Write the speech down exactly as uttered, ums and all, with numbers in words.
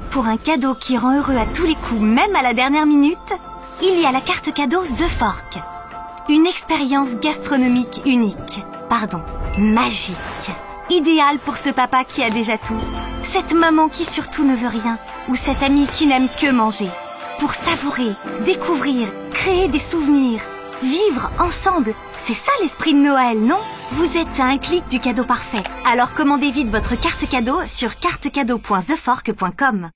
Pour un cadeau qui rend heureux à tous les coups, même à la dernière minute, il y a la carte cadeau The Fork. Une expérience gastronomique unique, pardon, magique. Idéale pour ce papa qui a déjà tout, cette maman qui surtout ne veut rien, ou cet ami qui n'aime que manger. Pour savourer, découvrir, créer des souvenirs, vivre ensemble, c'est ça l'esprit de Noël, non? Vous êtes à un clic du cadeau parfait. Alors commandez vite votre carte cadeau sur carte cadeau point the fork point com.